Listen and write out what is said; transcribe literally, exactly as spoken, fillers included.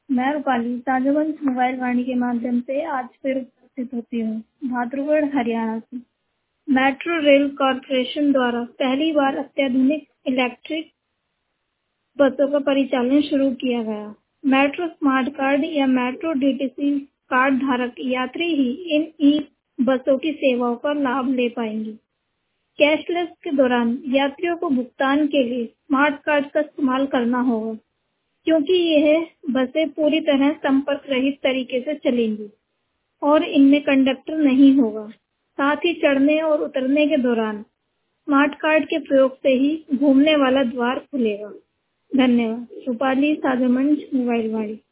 मैं रूपाली ताजोगंज मोबाइल वाणी के माध्यम से आज फिर उपस्थित होती हूँ भाद्रगढ़ हरियाणा से। मेट्रो रेल कॉरपोरेशन द्वारा पहली बार अत्याधुनिक इलेक्ट्रिक बसों का परिचालन शुरू किया गया। मेट्रो स्मार्ट कार्ड या मेट्रो डीटीसी कार्ड धारक यात्री ही इन ई बसों की सेवाओं का लाभ ले पाएंगे। कैशलेस के दौरान यात्रियों को भुगतान के लिए स्मार्ट कार्ड का इस्तेमाल करना होगा, क्योंकि यह बसें पूरी तरह संपर्क रहित तरीके से चलेंगी और इनमें कंडक्टर नहीं होगा। साथ ही चढ़ने और उतरने के दौरान स्मार्ट कार्ड के प्रयोग से ही घूमने वाला द्वार खुलेगा। धन्यवाद। रूपाली ताजोगंज मोबाइल वाणी।